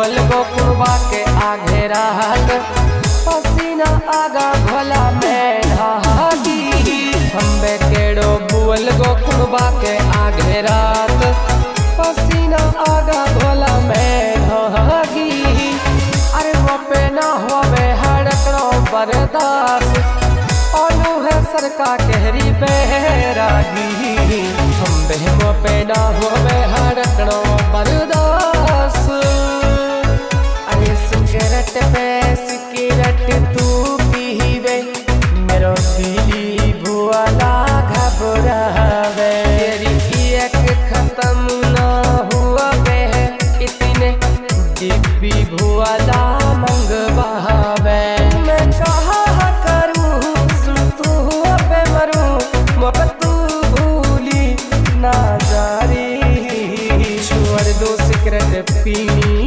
बुअल गोकुरबा के आगे रात पसीना आगा भोला में ढागी। हम्बे केड़ो बुअल गोकुरबा के आगे रात पसीना आगा भोला में ढागी। अरे वो पे ना होवे हड़कड़ो बर्दाश्त ओनू है सरका कहरी बैरागी। हम्बे वो पे ना होवे हड़कड़ो बर्दाश्त। अरे सिगरेट पे सिगरेट तू पीवे मेरो दिली भुआला घबरावे। तेरी एक खत्म ना हुआ वे इतने डिब्बी भुआला मंगवावे। मैं कहा करूँ तू पे मरूँ मोहब्बत तू भूली ना जारी। छोड़ दो सिगरेट पीनी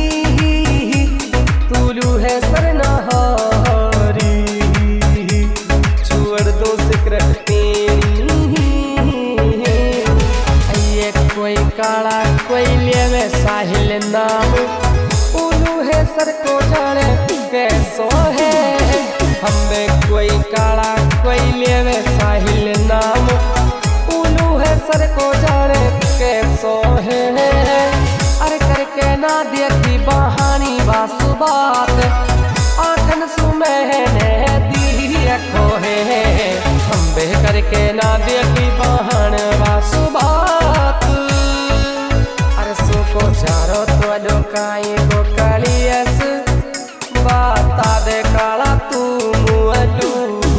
तूलू है सरनहारी। छोड़ दो सिगरेट पीनी ये कोई काला कोई लेवे साहिल नाम उलू है सर को जाने कैसो है। हमें कोई काला कोई लेवे साहिल नाम उलू है सर को जाने कैसो है। अरे करके ना देखी बहानी बासु बात आखन सुमहने दी रखो है। हम्बे करके ना देखी बहान बासु बात। अरे सो को चारो तो डोकाई को कालियस बाता दे काला तू मुअलू।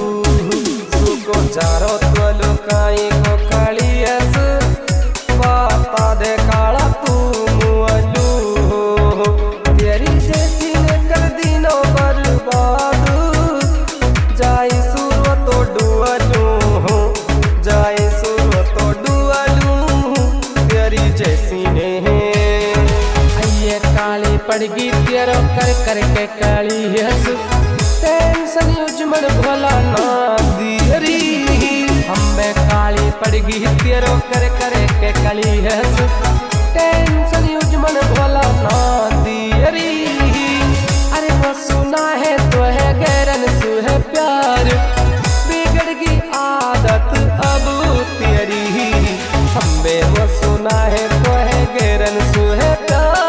सो को चारो तो डोकाई को कालियस बाता दे काला तू मुअलू। तेरी जैसी ने कर दिनो बर्बाद जाई सुरो तो डुअलू जाई सुरो तो डुअलू। तेरी जैसी ने ये काली पड़गी तेरो कर करके काली हस टेंशन युजमन भोला ना दियरी। हमें काली पड़गी तेरो कर करके काली हस टेंशन युजमन भोला ना दियरी। अरे वो सुना है तो है गैरन सु है प्यार बिगड़ की आदत अब तेरी। हमें वो सुना है तो है गैरन सु है प्यार।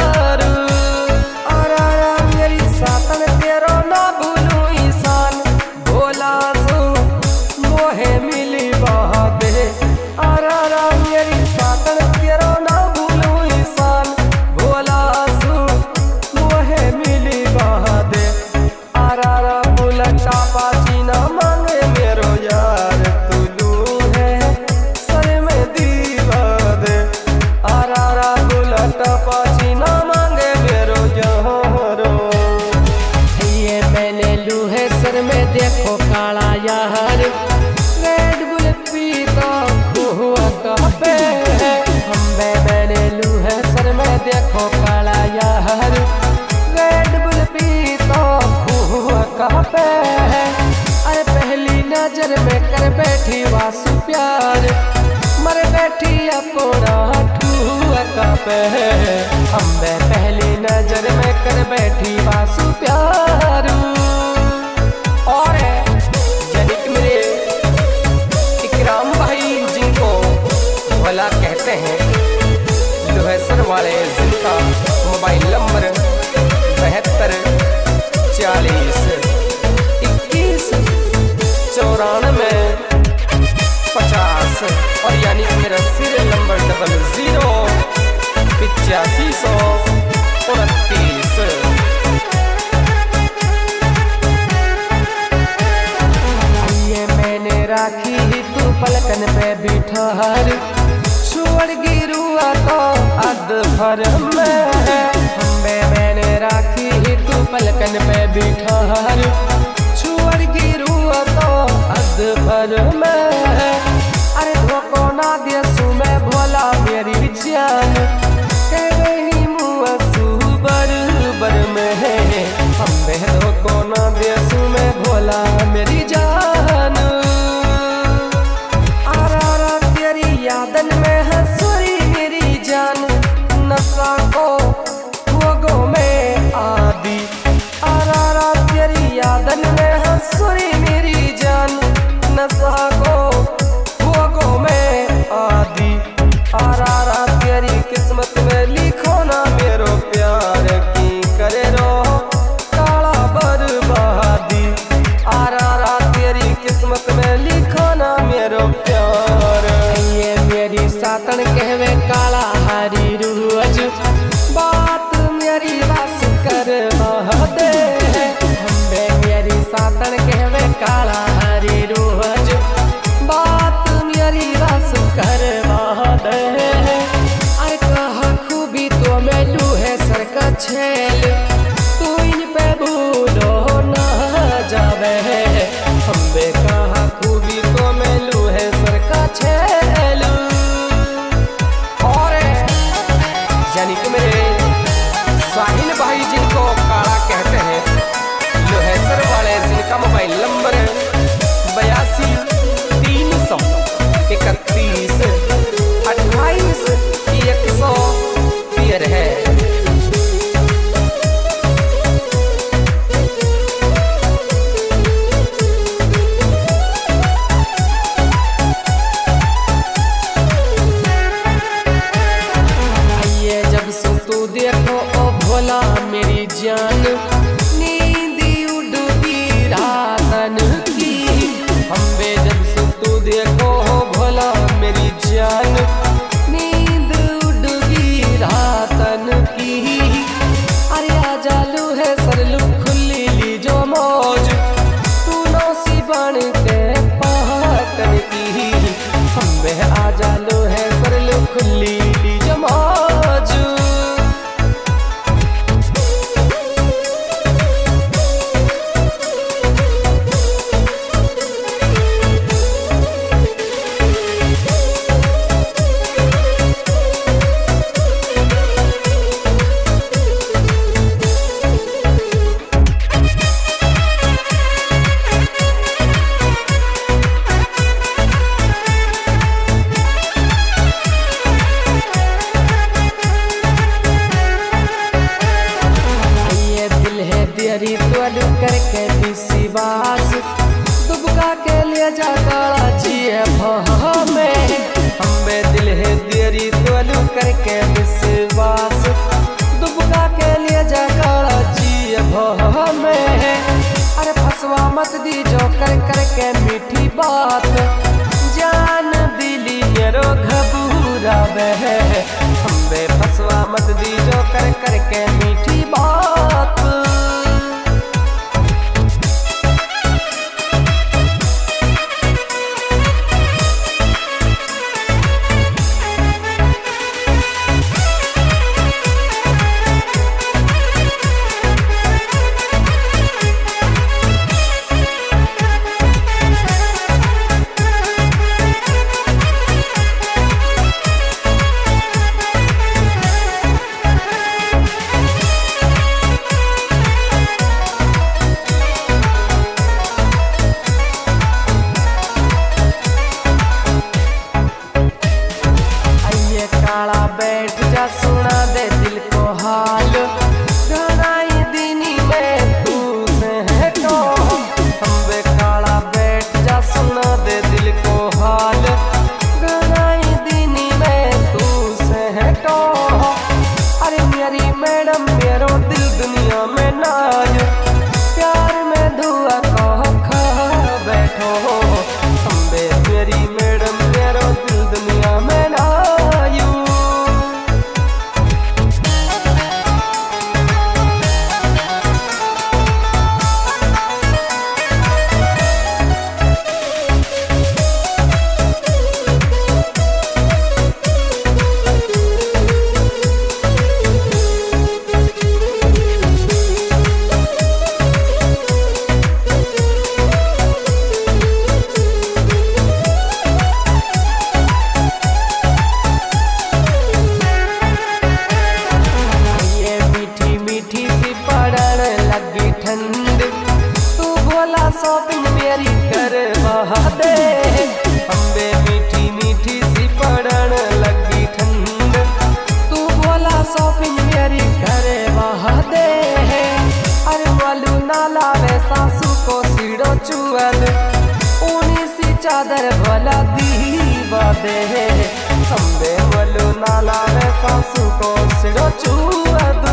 और मेरी सातन तेरो ना भूलू ईसान भोला सु मोहे मिली बहादे। और मेरी सातन तेरो ना भूलू ईसान भोला सु मोहे मिली बहादे। और बुलटा पाची ना मांगे मेरो यार तुलू है सर में दीवा दे। और बुलटा पाची ना मांगे मेरो यारो। ये मैंने लू है सर में देखो काला यार रेड बुल पीता हुआ कहपे। हम्बे मैंने लू है सर में देखो काला यार रेड बुल पीता हुआ कहपे। अरे पहली नजर में कर बैठी वासु प्यार मर बैठी अपना ठुआ कहपे। हम्बे पहली नजर में कर बैठी वासु प्यार। और जनिक मेरे इकराम भाई जिनको भोला कहते हैं लोहेसर वाले जिनका मोबाइल नंबर 72 40 21 94 50 और यानी मेरा सीरियल नंबर 00 8529। ये मैंने राखी ही तू पलकन पे बिठार छोड़ गिरुआ तो अद भर में। हमें मैंने राखी ही तू पलकन पे बिठार छोड़ गिरुआ तो अद भर में। अरे धोखो ना दे सु मैं भोला मेरी जान कह रही मुआ सु बर बर में। हमें धोखो ना दे सु मैं भोला मेरी जान। आरा तेरी यादन में हंसुरी मेरी जान नशा को भोगों में छेल तू इन पे भूलो ना जावे हम्बे कहा खूबी तो मेलू है सर का छेल। और यानी कि मेरे साहिल भाई जिनको काला कहते हैं लोहेसर वाले जिनका मोबाइल नंबर 82 331 है। आइए जब से तू देखो ओ भोला मेरी जान नींदी उड़ती रातन की हम्बे जब से तू देखो भोला मेरी जान नींद उड़ती रातन की। अरे आ जालू है सरलू खुली ली जो मौज तू नौसी बन के पहाटन की हम्बे आ जालू है सरलू खुली ली जो मौज। तेरी तोड़ करके विश्वास दुबका के लिए जा काला जिए भह में हम्बे दिल है तेरी तोड़ करके विश्वास दुबका के लिए जा काला जिए भह में। अरे फसवा मत दी जो कर करके मीठी बात जान दिली मेरो घबूरा बह हम्बे फसवा मत दी जो कर करके मीठी बात। बैठ जा सुना दे दिल को हाल घनाई दिनी में तू से है तो हम्बे काला बैठ जा सुना दे दिल को हाल घनाई दिनी में तू से है तो। अरे मेरी मैडम मेरो दिल दुनिया में नाज प्यार में धुआ को खा बैठो हम्बे मेरी मैडम मेरो दिल दुनिया में नायू। शॉपिंग मेरी कर दे हम्बे मीठी मीठी सी पड़न लगी ठंड तू बोला शॉपिंग मेरी करे दे। अरे वालू नाला रे सासू को सीढ़ो चुअल ऊनी सी चादर भला दीवा दे हम्बे वालू नाला रे सासू को सीढ़ो चुअल।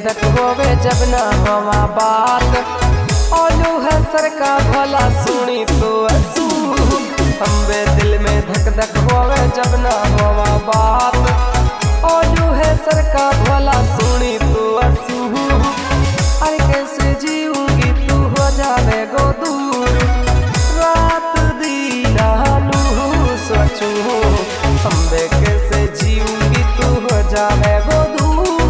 धक होवे जब ना हवा बात। ओलू है सर का भला सुनी तो असू, हम्बे दिल में धक धक होवे जब ना हवा बात। ओलू है सर का भला सुनी तो असू, अरे कैसे जीऊंगी तू हो जावे गो दूर। रात दीनानू सोचू, हम्बे कैसे जीऊंगी तू हो जावे गो दूर।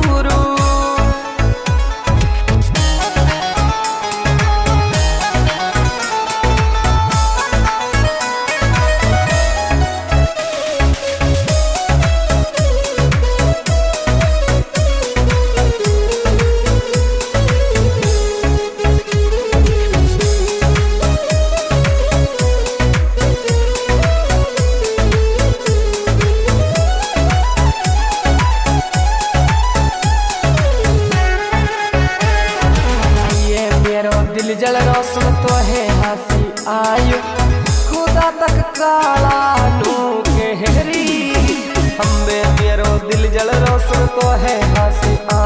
दिल जल रोशन तो है हंसी आयु, खुदा तक काला नू केहरी। हम्बे मेरो दिल जल रोशन तो है हंसी